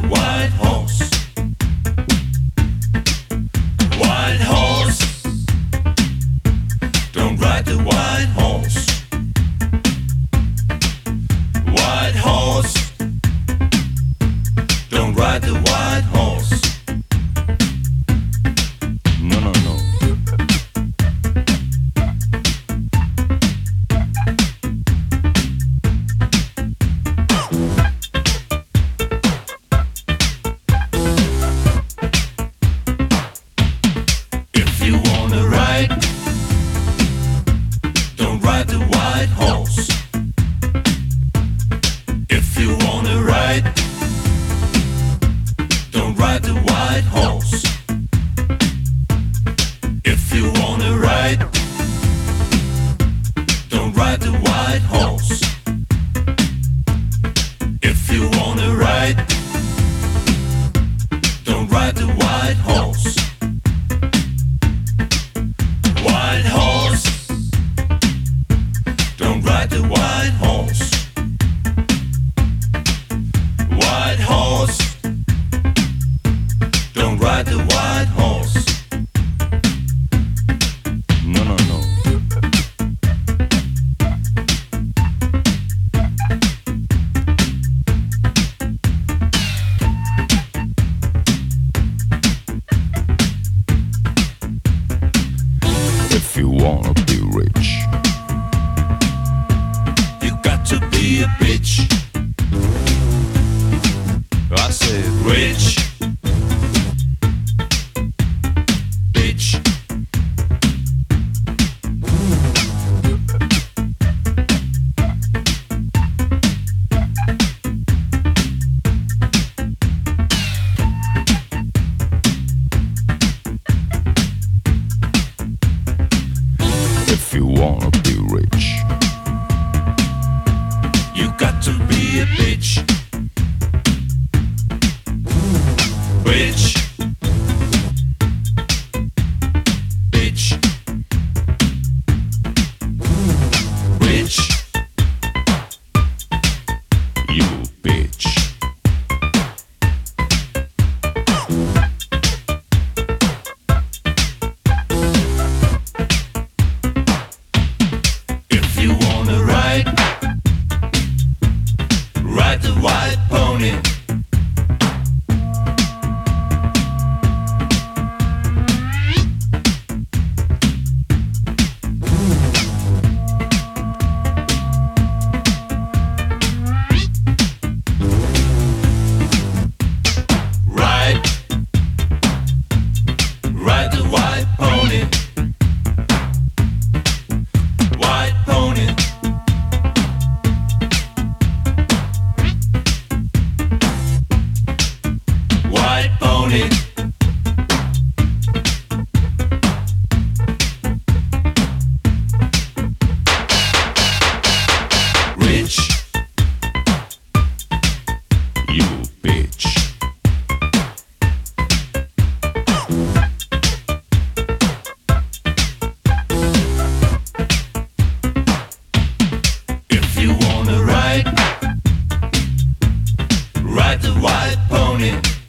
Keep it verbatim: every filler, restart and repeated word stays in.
white horse. White horse. Don't ride the white horse. White horse. Don't ride the white horse. No, no, no. If you wanna ride, don't ride the white horse. If you wanna ride, don't ride the white horse. If you wanna ride, don't ride the white horse. If you wanna ride, don't ride the white horse. White horse, don't ride the white horse. White horse, don't ride the white horse. No, no, no. If you wanna be rich, you got to be a bitch. I said rich. Bitch. If you wanna be rich, you got to be a bitch. Bitch. Bitch. Rich. You bitch. If you wanna ride, ride the white pony. Ride, ride the white pony. White pony. White pony. Rich. You bitch. If you wanna ride, ride the white pony.